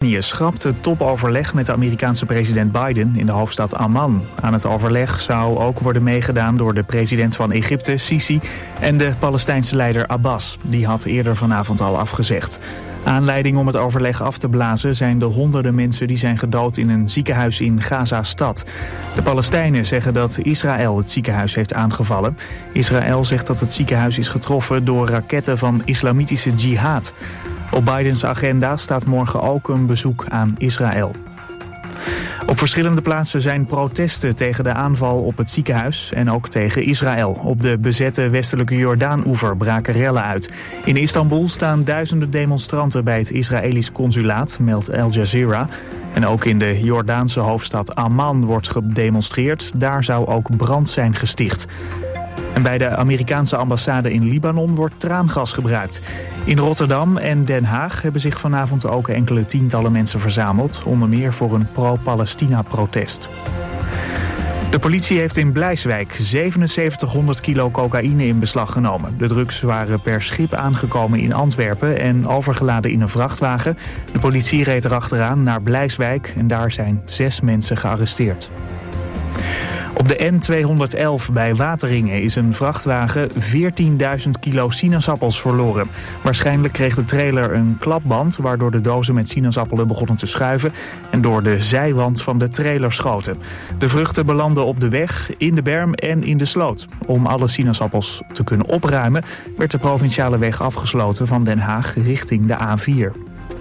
Groot-Brittannië schrapt het topoverleg met de Amerikaanse president Biden in de hoofdstad Amman. Aan het overleg zou ook worden meegedaan door de president van Egypte, Sisi, en de Palestijnse leider Abbas. Die had eerder vanavond al afgezegd. Aanleiding om het overleg af te blazen zijn de honderden mensen die zijn gedood in een ziekenhuis in Gaza-stad. De Palestijnen zeggen dat Israël het ziekenhuis heeft aangevallen. Israël zegt dat het ziekenhuis is getroffen door raketten van islamitische jihad. Op Bidens agenda staat morgen ook een bezoek aan Israël. Op verschillende plaatsen zijn protesten tegen de aanval op het ziekenhuis en ook tegen Israël. Op de bezette westelijke Jordaan-oever braken rellen uit. In Istanbul staan duizenden demonstranten bij het Israëlisch consulaat, meldt Al Jazeera. En ook in de Jordaanse hoofdstad Amman wordt gedemonstreerd. Daar zou ook brand zijn gesticht. En bij de Amerikaanse ambassade in Libanon wordt traangas gebruikt. In Rotterdam en Den Haag hebben zich vanavond ook enkele tientallen mensen verzameld, onder meer voor een pro-Palestina-protest. De politie heeft in Bleiswijk 7700 kilo cocaïne in beslag genomen. De drugs waren per schip aangekomen in Antwerpen en overgeladen in een vrachtwagen. De politie reed erachteraan naar Bleiswijk en daar zijn 6 mensen gearresteerd. Op de N211 bij Wateringen is een vrachtwagen 14.000 kilo sinaasappels verloren. Waarschijnlijk kreeg de trailer een klapband, waardoor de dozen met sinaasappelen begonnen te schuiven en door de zijwand van de trailer schoten. De vruchten belanden op de weg, in de berm en in de sloot. Om alle sinaasappels te kunnen opruimen werd de provinciale weg afgesloten van Den Haag richting de A4.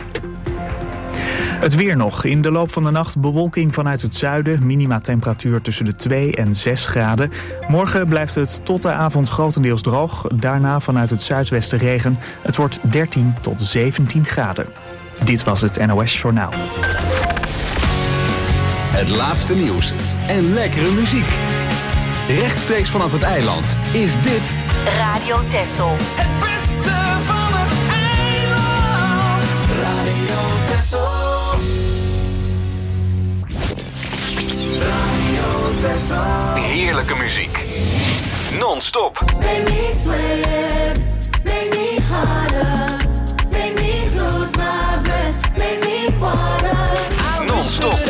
Het weer nog. In de loop van de nacht bewolking vanuit het zuiden. Minima-temperatuur tussen de 2 en 6 graden. Morgen blijft het tot de avond grotendeels droog. Daarna vanuit het zuidwesten regen. Het wordt 13 tot 17 graden. Dit was het NOS Journaal. Het laatste nieuws en lekkere muziek. Rechtstreeks vanaf het eiland is dit Radio Texel. Het beste van het eiland. Radio Texel. heerlijke muziek. Non-stop. Make me sweat, make me harder, make me lose my breath, make me water. Non-stop.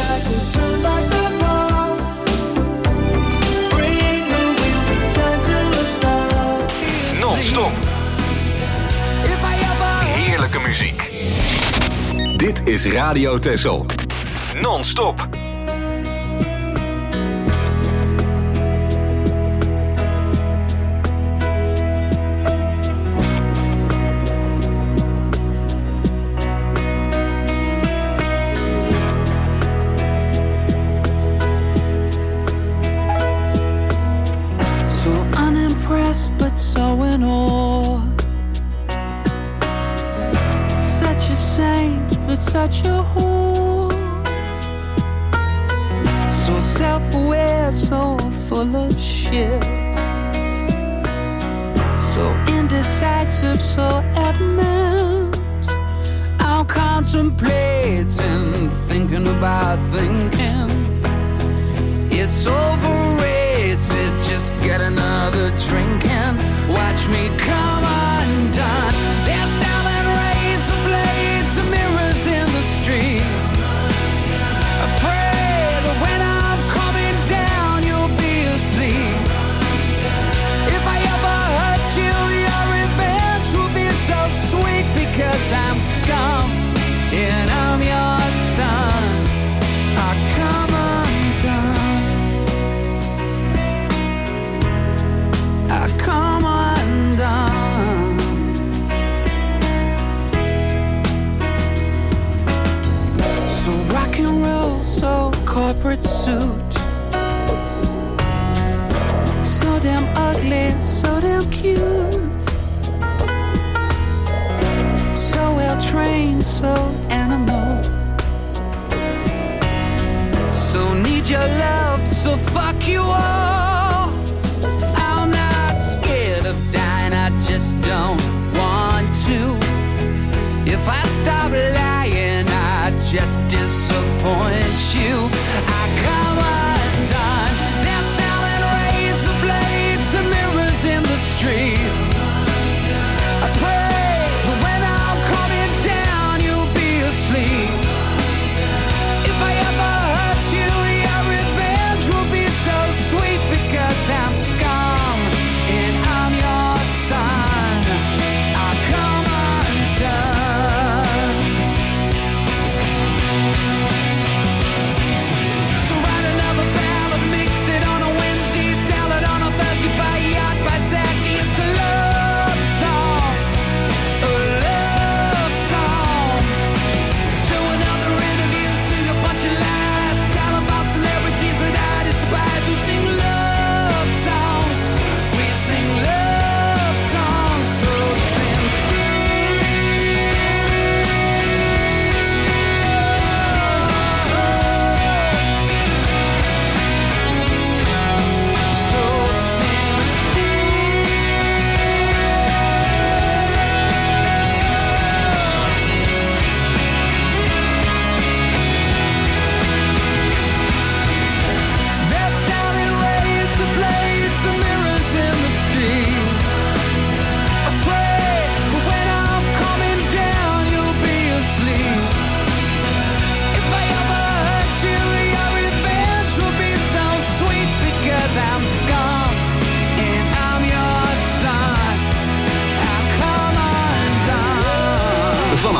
Non-stop. Heerlijke muziek. Dit is Radio Texel. Non-stop. Such a whore, so self-aware, so full of shit, so indecisive, so adamant. I'm contemplating, thinking about thinking. It's overrated, just get another drink and watch me come undone. They're selling razor blades and mirrors in the street. I pray that when I'm coming down, you'll be asleep. If I ever hurt you, your revenge will be so sweet, because I'm scum and I'm your son. I come undone. I come undone. So rock and roll, so corporate suit, so damn ugly, so damn cute, so well trained, so animal, so need your love, so fuck you all. I'm not scared of dying, I just don't want to. If I stop lying, I just disappoint you. I come undone. They're selling razor blades and mirrors in the street. I pray that when I'm coming down, you'll be asleep.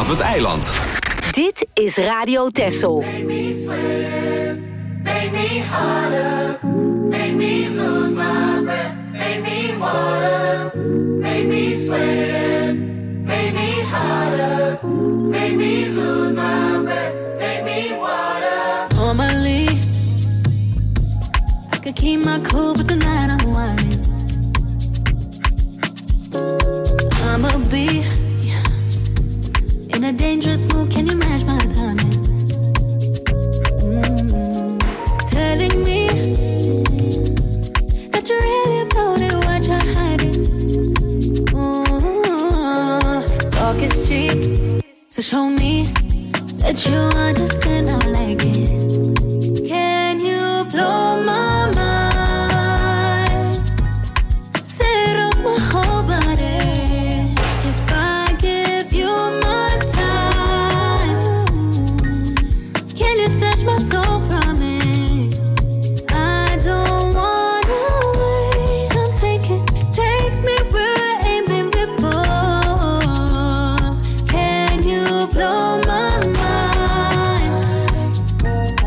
vanaf het eiland. Dit is Radio Texel. Make me sweat, make me harder, make me lose my breath, make me water, make me sweat, make me harder, make me lose my breath, make me water. Normally, I could keep my cool, but tonight I'm whining. I'ma be in a dangerous mood, can you match my timing? Telling me that you're really about it, what you're hiding. Talk is cheap, so show me that you understand, I like it. Can you blow my mind? Set off my whole body. If I give you my time, can you snatch my soul from me? I don't wanna wait. Come take me where I ain't been before. Can you blow my mind?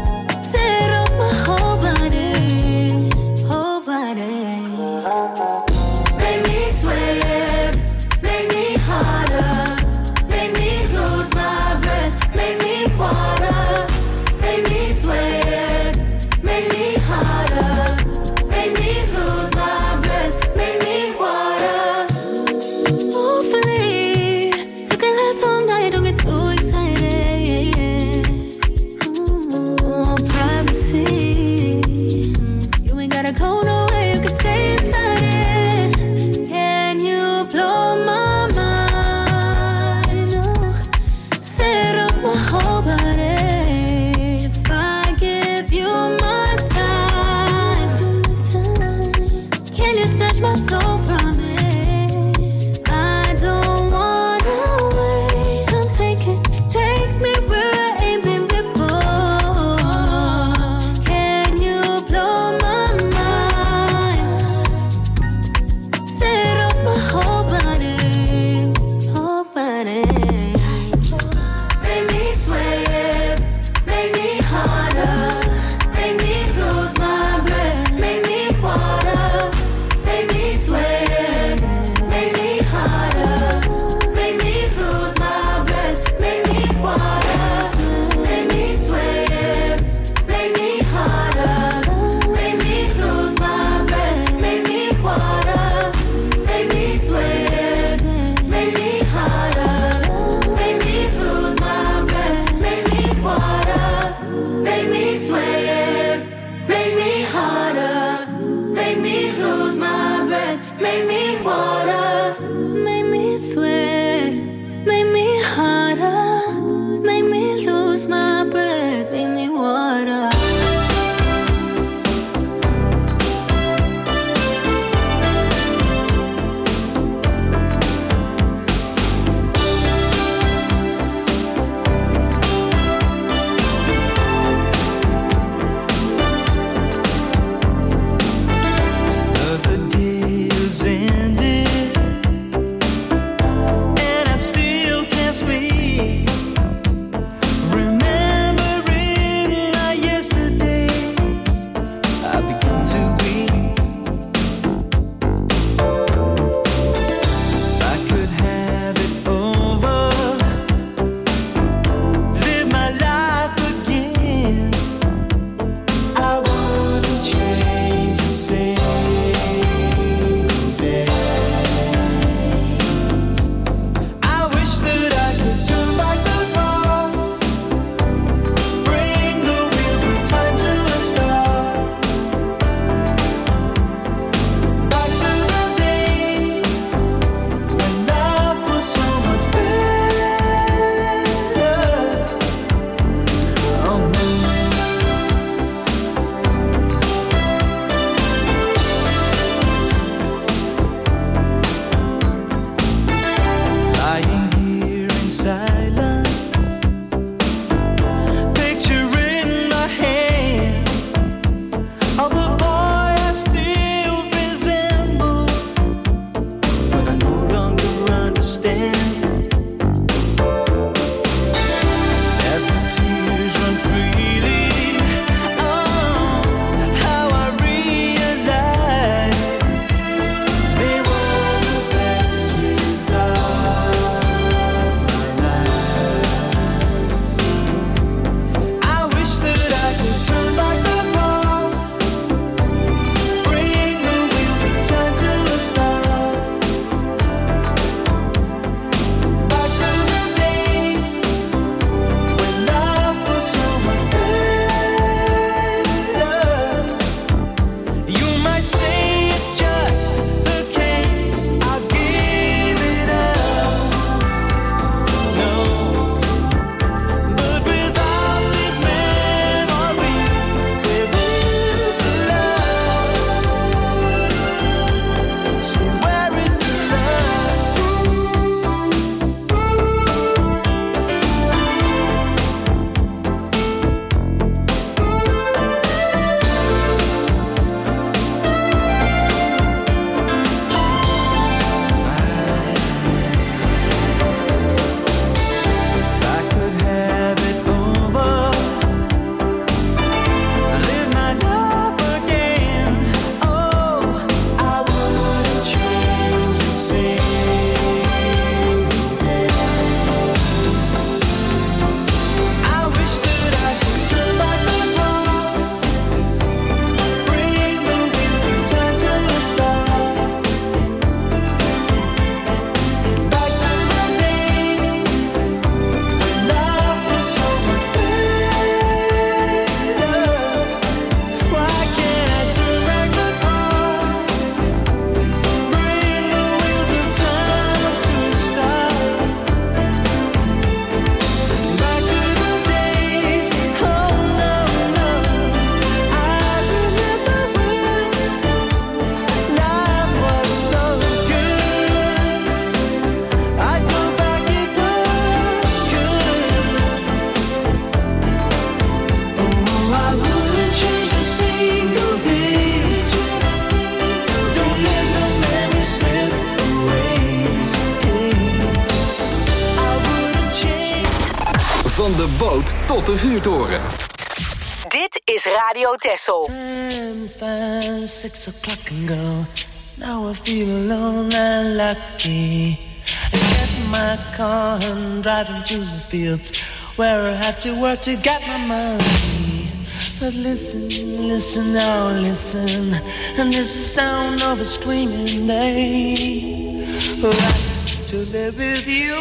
Sloot tot de vuurtoren. Dit is Radio Texel. Time's past 6 o'clock and go. Now I feel alone and lucky. I get in my car and driving to the fields where I had to work to get my money. But listen, listen, now listen, and this is the sound of a screaming day who asks to live with you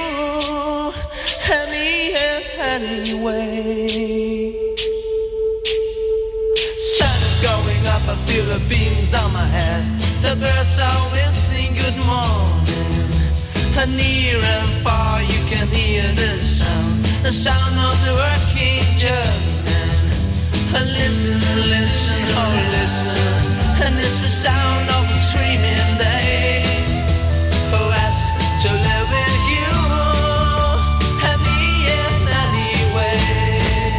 anyway. Sun is going up, I feel the beams on my head. The birds are whistling good morning. And near and far you can hear the sound of the working German. Listen, listen, oh listen, and it's the sound of a screaming day who asks to live with you and me in any way.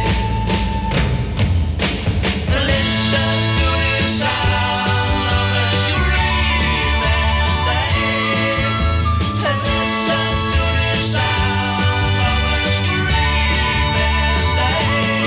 Listen to the sound of a screaming day, and listen to the sound of a screaming day.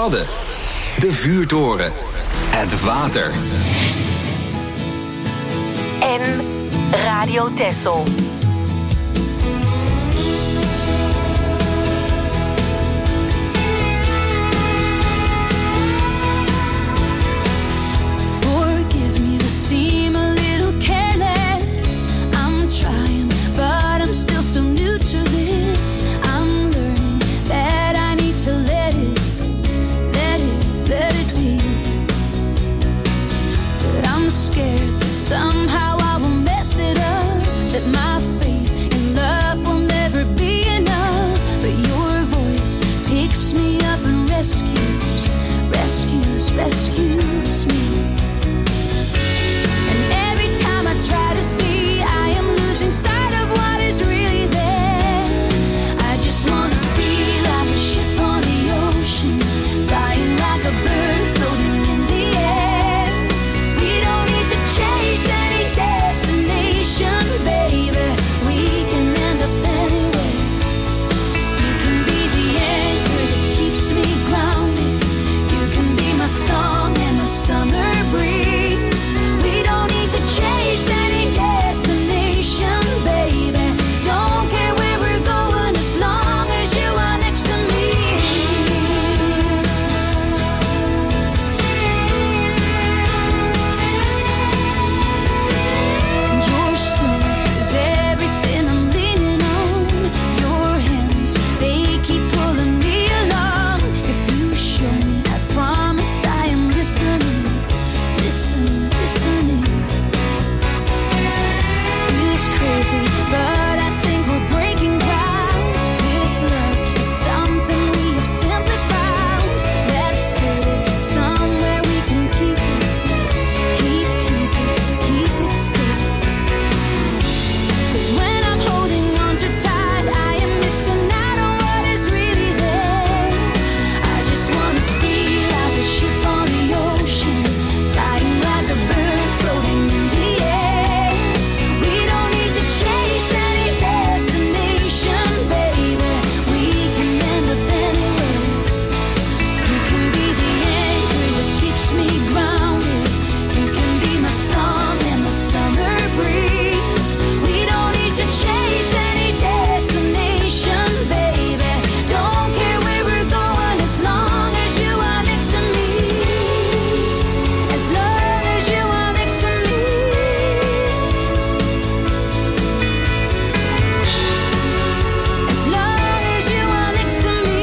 Wadden. De vuurtoren. Het water. En Radio Texel. Somehow I will mess it up, that my faith in love will never be enough. But your voice picks me up and rescues me. And every time I try to see, I am losing sight of what is really there. I just wanna feel like a ship on the ocean, flying like a bird floating in the air. We don't need to chase any destination, baby. We can end up anywhere. You can be the anchor that keeps me grounded. You can be my song and my summer breeze. We don't need to chase any destination, baby. Don't care where we're going as long as you are next to me. Your strength is everything I'm leaning on. Your hands, they keep pulling me along. If you show me, I promise I am listening. Feels crazy, but I think we're breaking ground. This love is something we have simply found. Let's put it somewhere we can keep it safe. 'Cause when I'm holding on too tight, I am missing out on what is really there. I just wanna feel like a ship on the ocean, flying like a bird floating in the air. We don't need to chase any destination, baby. We can end up anywhere. You can be the anchor that keeps me grounded. You can be my song and my summer breeze. We don't need to chase any destination, baby. Don't care where we're going as long as you are next to me. As long as you are next to me. As long as you are next to me.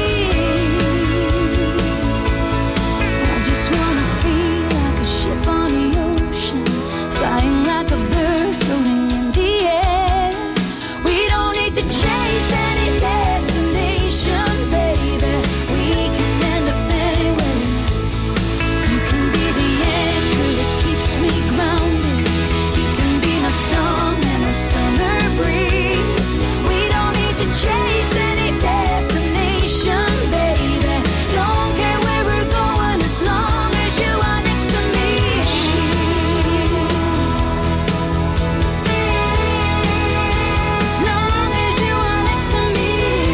I just wanna feel like a ship on the ocean, flying like a bird floating in the air. We don't need to chase any destination, baby. We can end up anywhere. You can be the anchor that keeps me grounded. You can be my song and my summer breeze. We don't need to chase any destination, baby. Don't care where we're going as long as you are next to me. As long as you are next to me.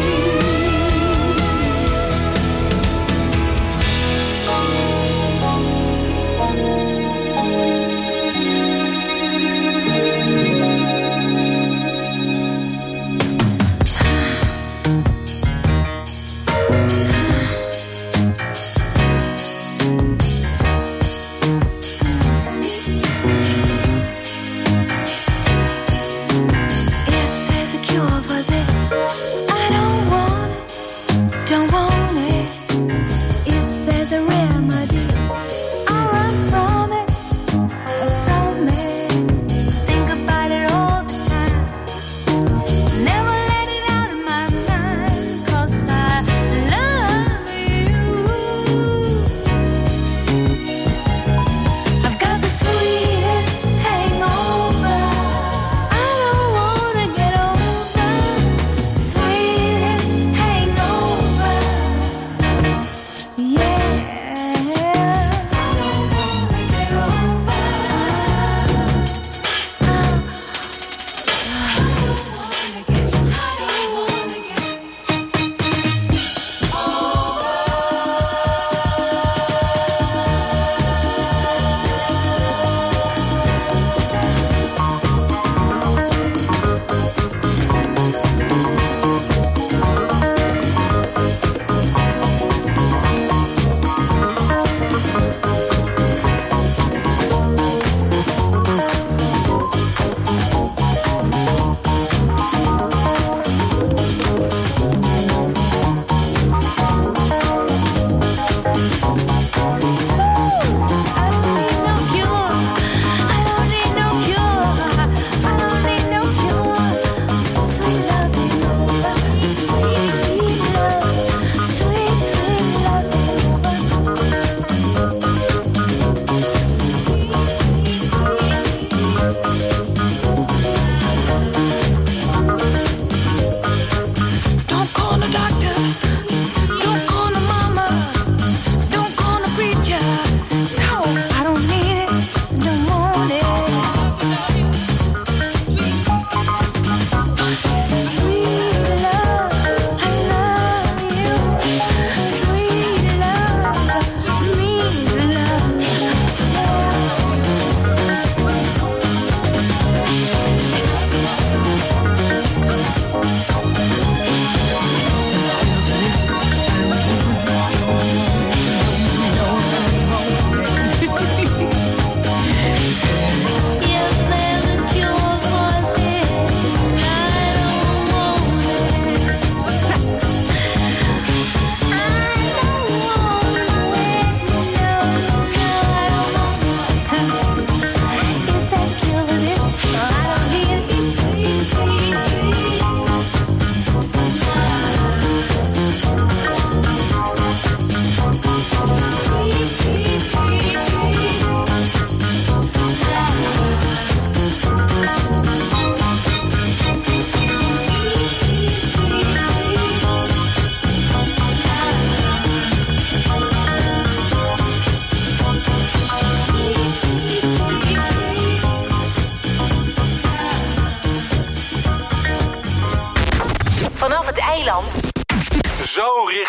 If there's a cure for this, I don't want it. If there's a remedy, I'll run from it. Think about it all the time. Never let it out of my mind, 'cause I love you. I've got the sweetest hangover. I don't wanna get over. Sweetest hangover. Yeah.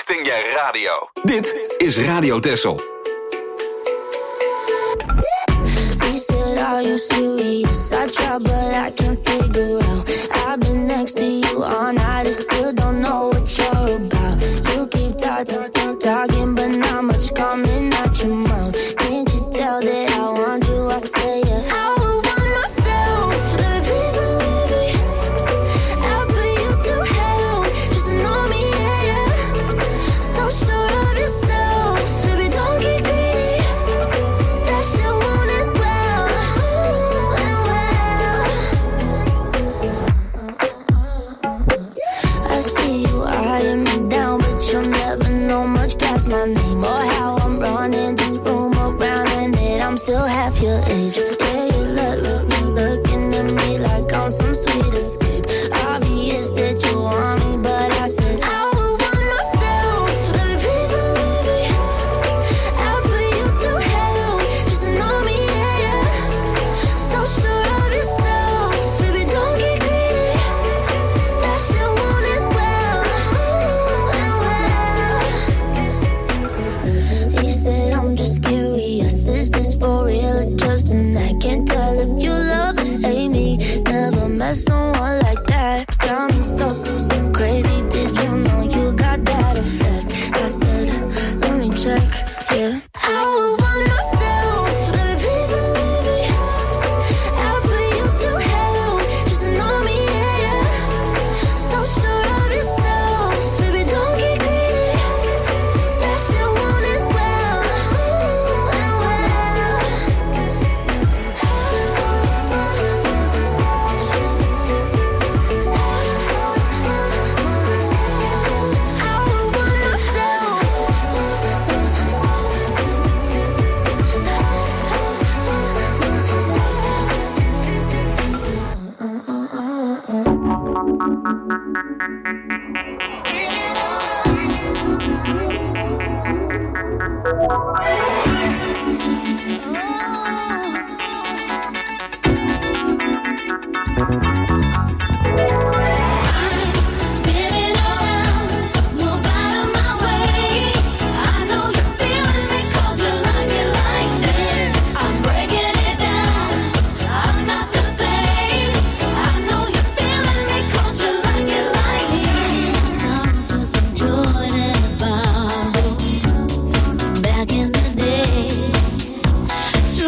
richting je radio. Dit is Radio Texel. He said, are you serious? I try but I can't figure out. I've been next to you all night and still don't know what you're about. You keep talking but not much coming out your mouth. Can't you tell that I want you? I say it. I would want myself, baby, please believe me. I'll put you through hell, just know me, yeah, yeah. So sure of yourself, baby, don't get greedy. That shit want it well, and well. I see you eyeing me down, but you'll never know much past my name or how I'm running this room around, and that I'm still half your age. Yeah, you looking at me like I'm some sweet escape. Obvious that you want me, but I said I would want myself, baby, please believe me. I'll put you through hell, just know me, yeah, yeah. So sure of yourself, baby, don't get greedy. That shit want it well, and well. He said, I'm just curious, is this for real or just an act? Can't tell if you love or hate me. Never met someone like that. Got me so crazy. Did you know you got that effect? I said, let me check, yeah. I would want myself, baby, please believe me. I'll put you through hell, just know me, yeah, yeah. So sure of yourself, baby, don't get greedy. That shit want it well, and well. I would want myself. Spinning around, move out of my way. I know you're feeling me 'cause you like it like this. I'm breaking it down, I'm not the same. I know you're feeling me 'cause you like it like this. Time for some joy that I found back in the day.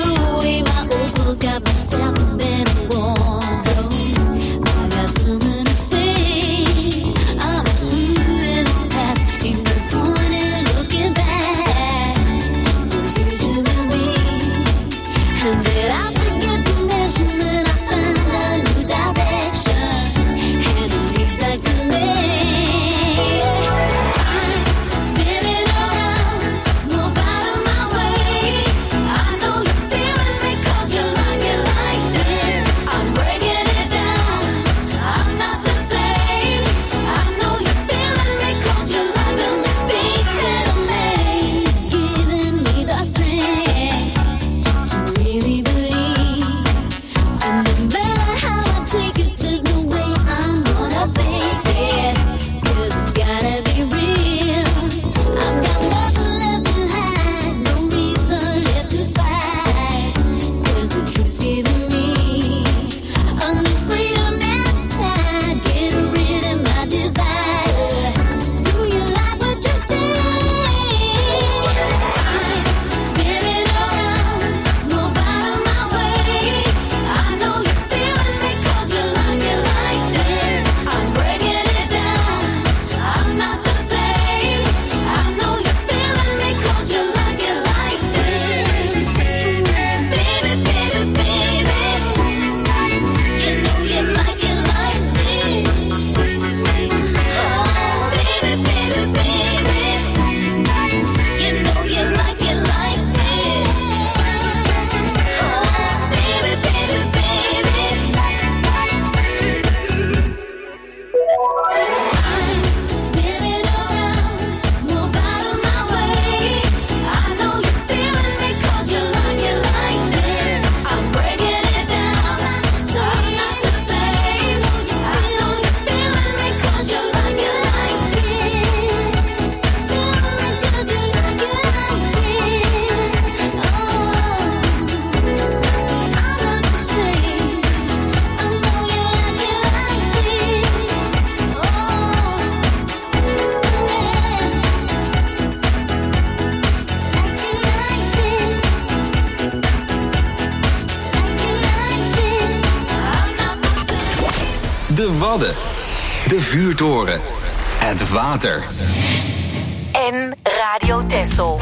Wadden. De vuurtoren. Het water. En Radio Texel.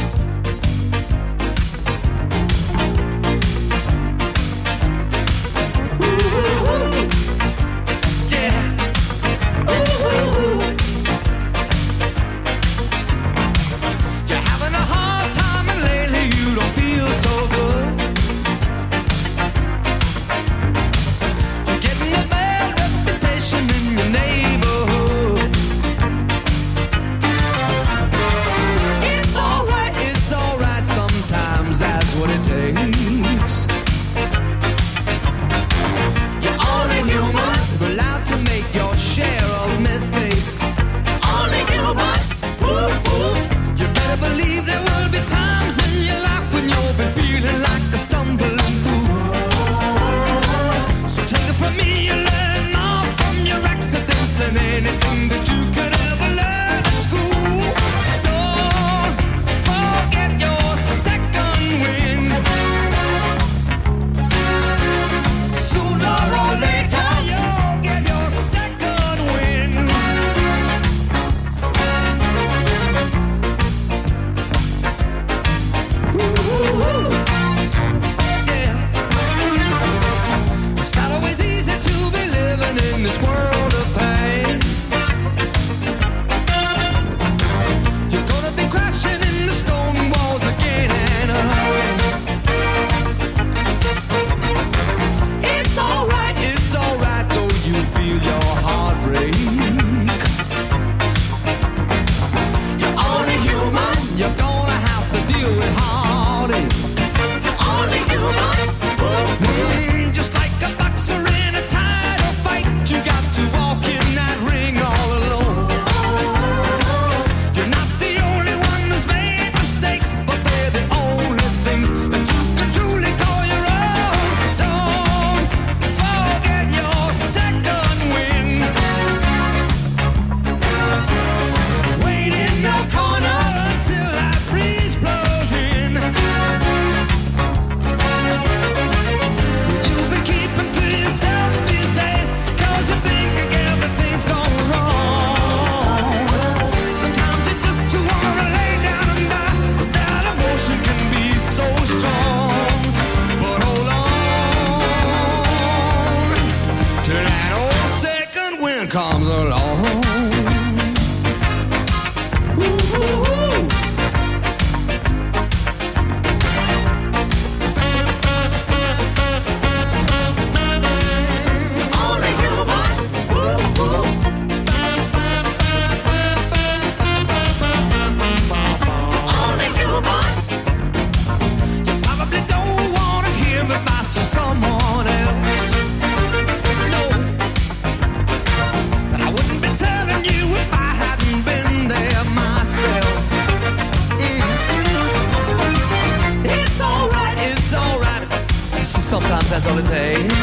That's all it takes.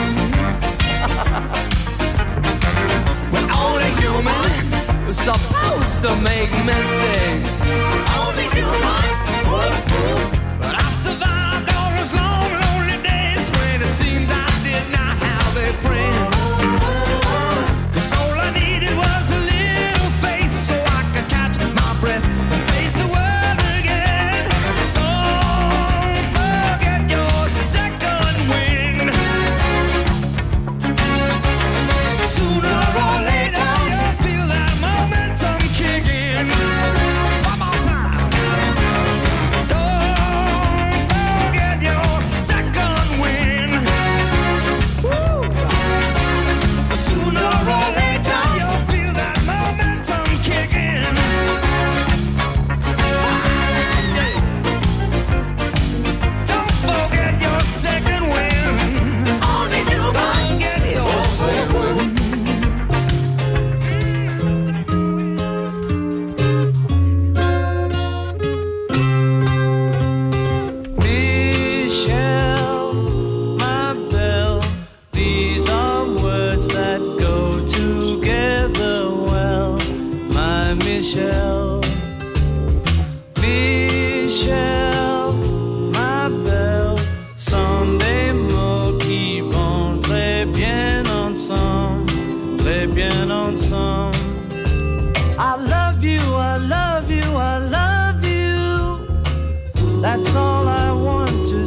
We're only human, we're supposed to make mistakes. Only human. But I survived all those long, lonely days when it seems I did not have a friend. 'Cause all I needed was a little faith so I could catch my breath and face the world again. Don't forget your second wind. Sooner or later you'll feel that momentum kicking. One more time. Don't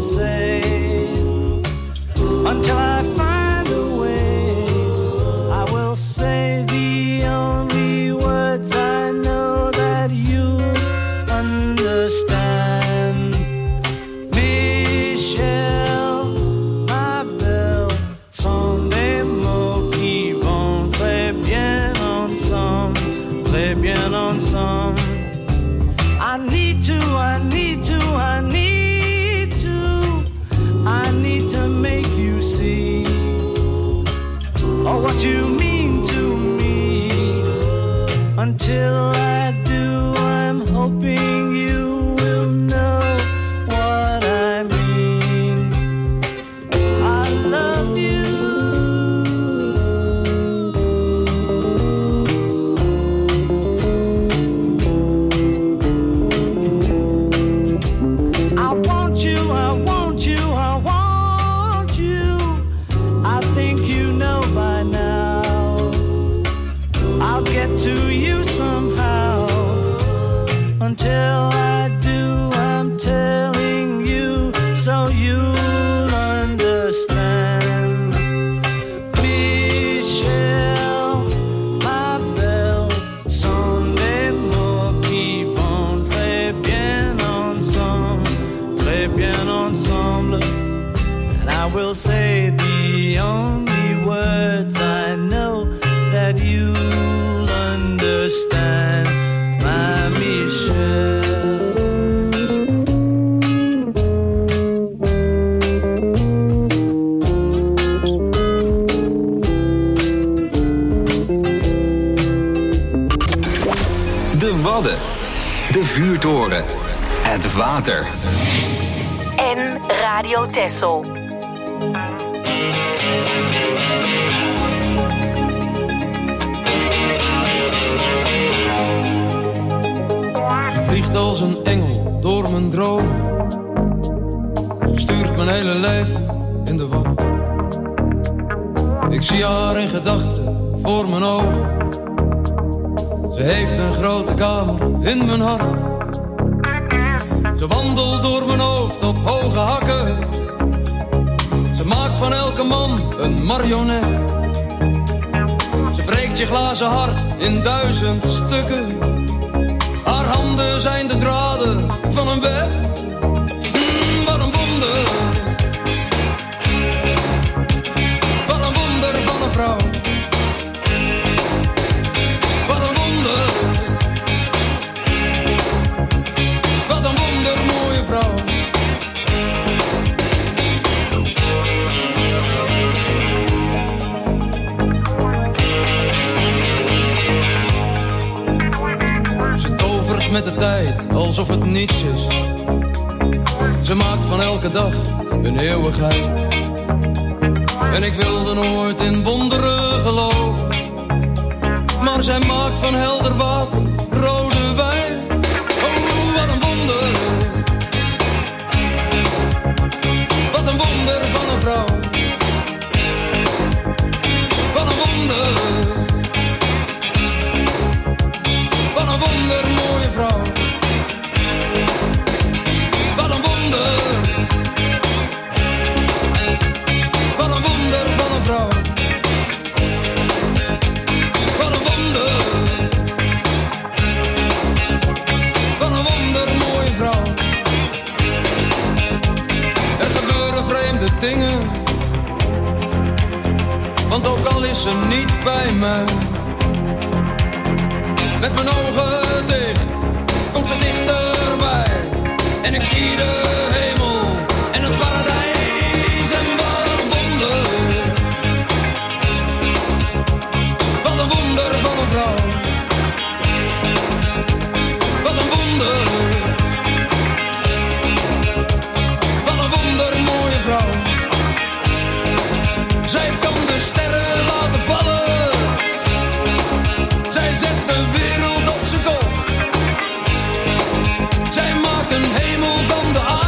say. Until I find a way, I will say the only words I know that you understand. Michel, ma belle, sont des mots qui vont très bien ensemble, très bien ensemble. I need to make you see what you mean to me. Until I do, I'm hoping you will know what I mean. I love you. I want you, I want you, I want you. I think you know by now. I'll get to you somehow. Until I do, I'm telling you so you'll understand. Michel, ma belle, sont des mots qui vont très bien ensemble, très bien ensemble. And I will say the only words I know that you'll understand, my Michel. De Wadden. De vuurtoren. Het water. En Radio Texel. Ze vliegt als een engel door mijn dromen. Ze stuurt mijn hele leven in de war. Ik zie haar in gedachten voor mijn ogen. Ze heeft een grote kamer in mijn hart. Ze wandelt door mijn hoofd op hoge hakken. Ze maakt van elke man een marionet. Ze breekt je glazen hart in 1000 stukken. Haar handen zijn de draden van een web. Wat een wonder. Wat een wonder van een vrouw. Wat een wonder. Wat een wonder mooie vrouw. Ze tovert met de tijd alsof het niets is. Ze maakt van elke dag een eeuwigheid. En ik wilde nooit in wonderen geloven. Maar zij maakt van helder water rode wijn. Oh, wat een wonder. Wat een wonder van een vrouw. Wat een wonder. Wat een wonder mooie vrouw. Wat een wonder. Wat een wonder van een vrouw. Wat een wonder. Wat een wonder mooie vrouw. Er gebeuren vreemde dingen. Want ook al is ze niet bij mij. Met mijn ogen dicht komt ze dichterbij. En ik zie de hemel en het paradijs. En wat een wonder. Wat een wonder van een vrouw. Wat een wonder. Wat een wonder mooie vrouw. Zij kan de sterren laten vallen. Zij zet de wereld op zijn kop. Zij maakt een hemel van de aarde.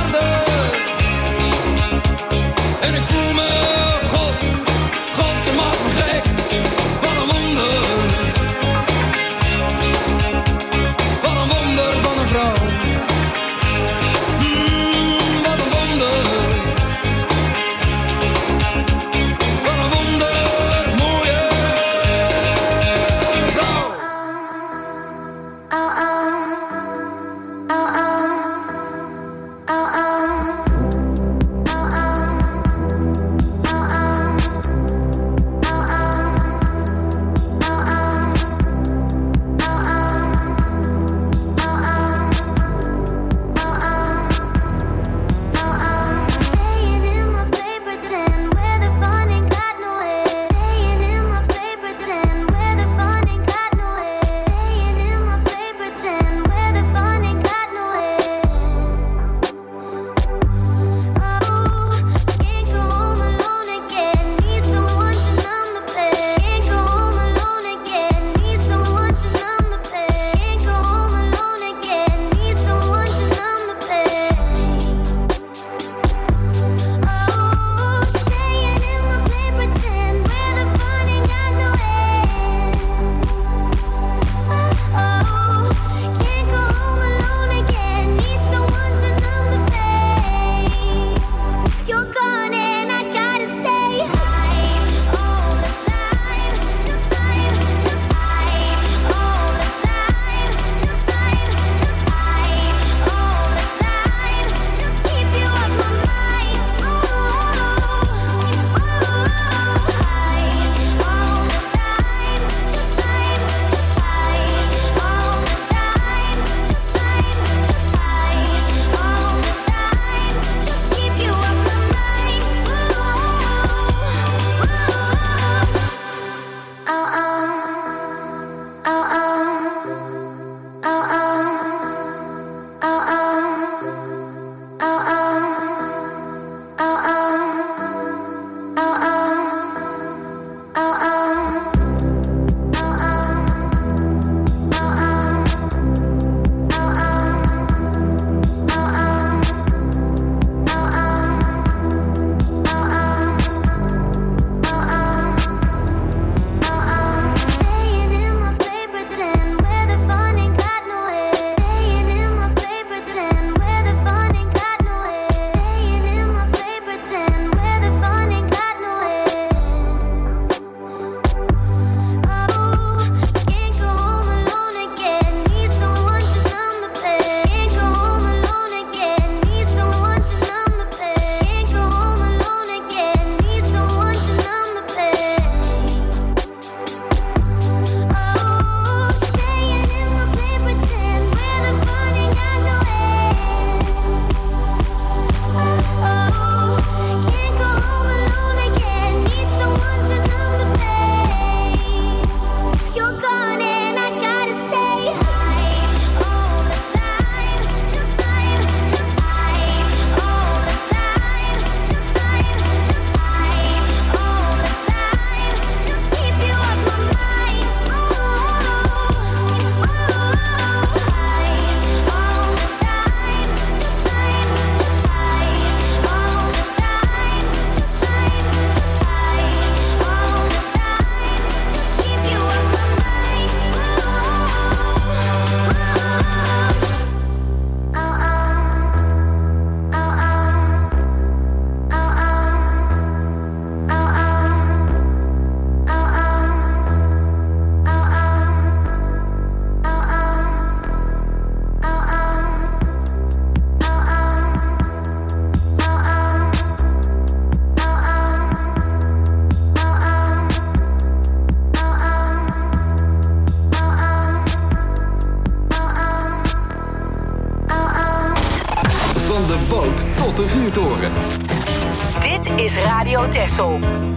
vuurtoren. Dit is Radio Texel.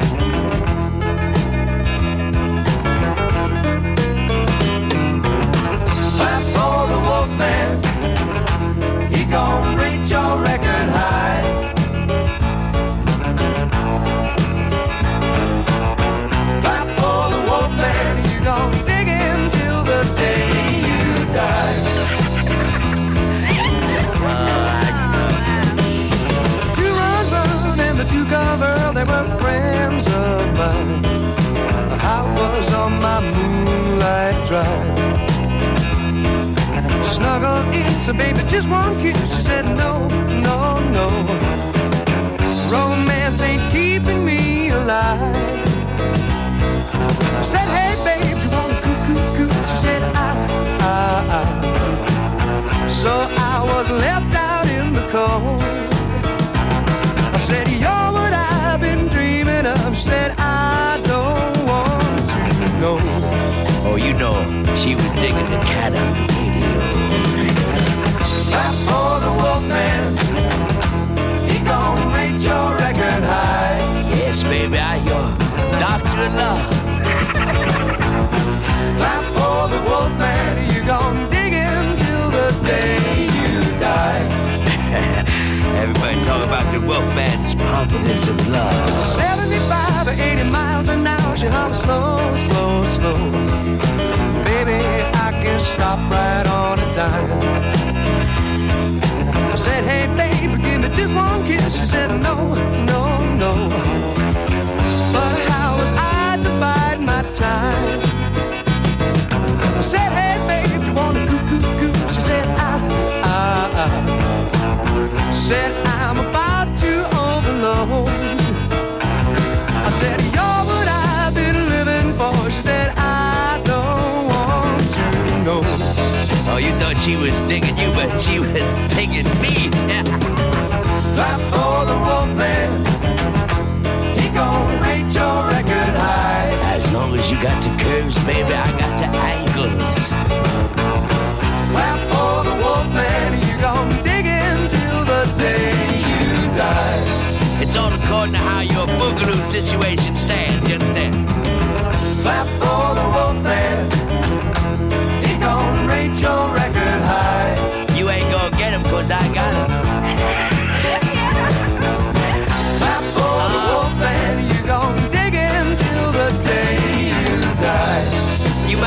Clap for the Wolfman. He gon' reach your record high. Clap for the Wolfman. You gon' dig him till the day you die. Two Run and the two Earl, they were friends of mine. I was on my moonlight drive. Snuggle in, so baby, just one kiss. She said, no, no, no. Romance ain't keeping me alive. I said, hey, babe, you wanna coo-coo-coo? She said, I. So I was left out in the cold. I said, you're what I've been dreaming of. She said, I don't want to know. Oh, you know, she was digging the cat out the radio. Clap for the Wolfman. He gon' reach your record high. Yes, baby, I your doctor in love. Clap for the Wolfman. You gon' dig him till the day you die. Everybody talk about the Wolfman's promise of love. 75 or 80 miles an hour. She hollers slow, slow, slow. Baby, I can stop right on a dime. I said, hey, baby, give me just one kiss. She said, no, no, no. But how was I to bide my time? I said, hey, babe, do you want to coo-coo-coo? She said, I. Said, I'm about to overload. I said, you're what I've been living for. She said, I don't want to know. Oh, you thought she was digging you, but she was digging me. Clap for the Wolfman. He gon' reach your record high. As long as you got the curves, baby, I got the angles. Clap for the Wolfman. You gon' dig in till the day you die. It's all according to how your boogaloo situation stands, you understand? Clap for the Wolfman. He gon' reach your record high. You ain't gonna get him, cause I got him. Clap for the Wolfman. You gon' dig in till the day you die. You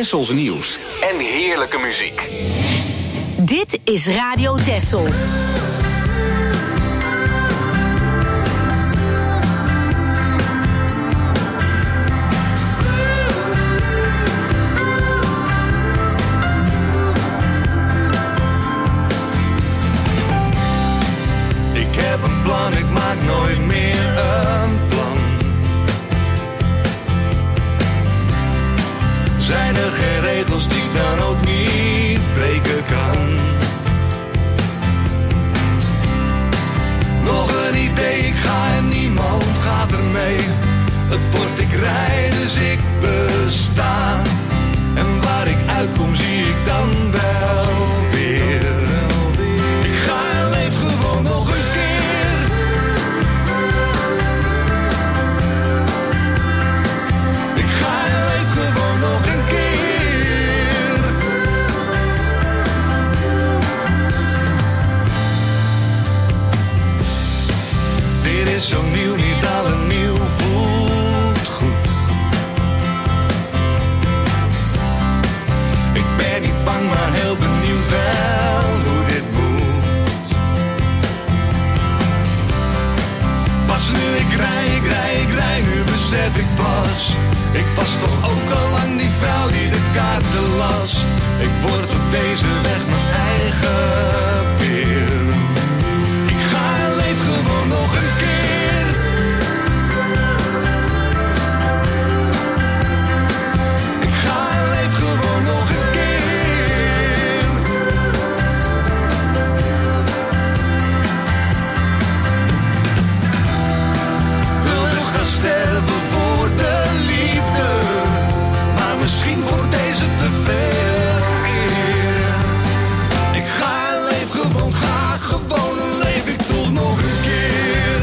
Tessels nieuws en heerlijke muziek. Dit is Radio Tessel. Ik heb een plan, ik maak nooit meer een plan. Zijn er geen regels die ik dan ook niet breken kan? Nog een idee, ik ga en niemand gaat ermee. Het wordt ik rij, dus ik besta. En waar ik uitkom zie ik dan wel weer. Ik ga en leef gewoon nog een keer. Ik ga en leef gewoon nog een keer. Dit is zo nieuw, niet alle nieuw voelt goed. Ik ben niet bang, maar heel benieuwd wel hoe dit moet. Pas nu ik rij, nu besef ik pas. Ik was toch ook al lang die vrouw die de kaarten las. Ik word op deze weg mijn eigen peer. Ik ga en leef gewoon nog een keer. Ik ga en leef gewoon nog een keer. Wil dus gaan sterven voor de liefde, maar misschien wordt deze te veel eer. Ik ga en leef gewoon, ga gewoon en leef ik toch nog een keer.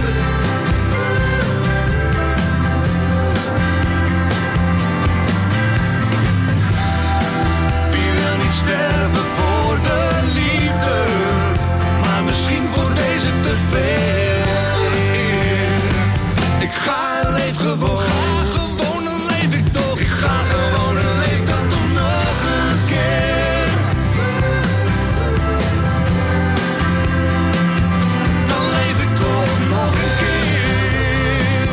Wie wil niet sterven voor de liefde, maar misschien wordt deze te veel eer. Ik ga en leef gewoon, ga gewoon en leef ik toch. Ik ga gewoon en leef dan toch nog een keer. Dan leef ik toch nog een keer.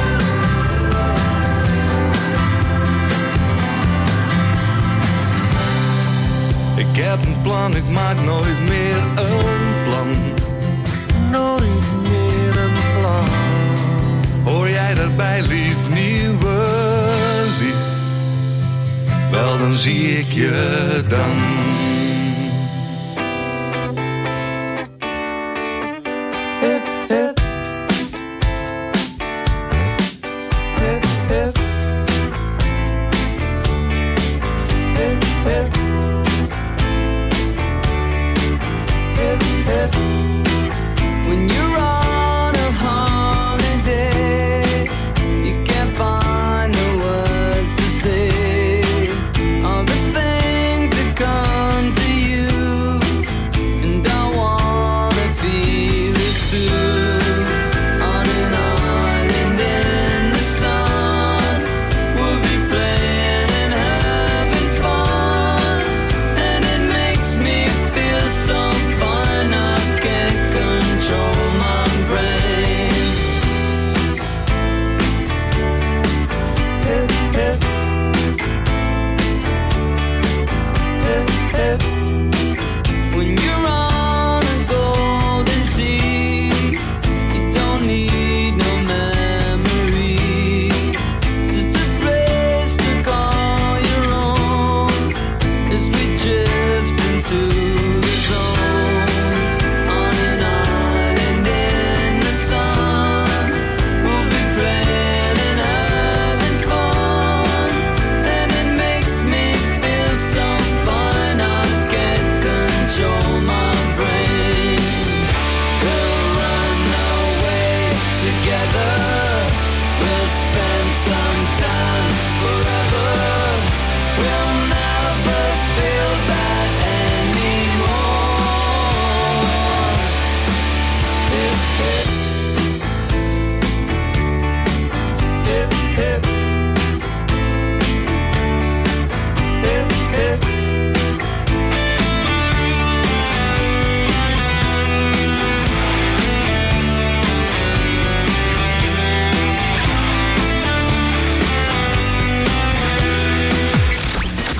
Ik heb een plan, ik maak nooit meer een plan. Nooit meer een plan. Hoor jij daarbij, lief, nieuwe lief? Wel, dan zie ik je dan. Hip, hip. Hip, hip. Hip, hip. Hip, hip. When you're on a holiday, you can't find the words to say all the things that come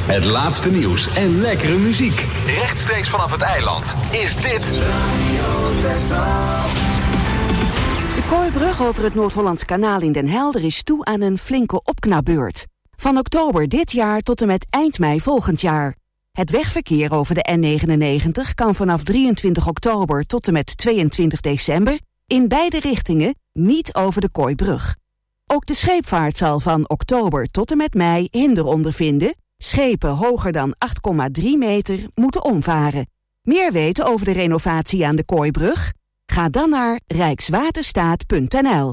Het laatste nieuws en lekkere muziek. Rechtstreeks vanaf het eiland is dit De Kooibrug over het Noord-Hollandse kanaal in Den Helder is toe aan een flinke opknapbeurt. Van oktober dit jaar tot en met eind mei volgend jaar. Het wegverkeer over de N99 kan vanaf 23 oktober tot en met 22 december... in beide richtingen niet over de Kooibrug. Ook de scheepvaart zal van oktober tot en met mei hinder ondervinden. Schepen hoger dan 8,3 meter moeten omvaren. Meer weten over de renovatie aan de Kooibrug? Ga dan naar rijkswaterstaat.nl.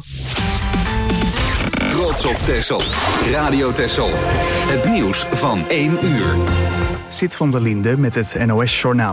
Trots op Texel. Radio Texel. Het nieuws van 1 uur. Sit van der Linde met het NOS-journaal.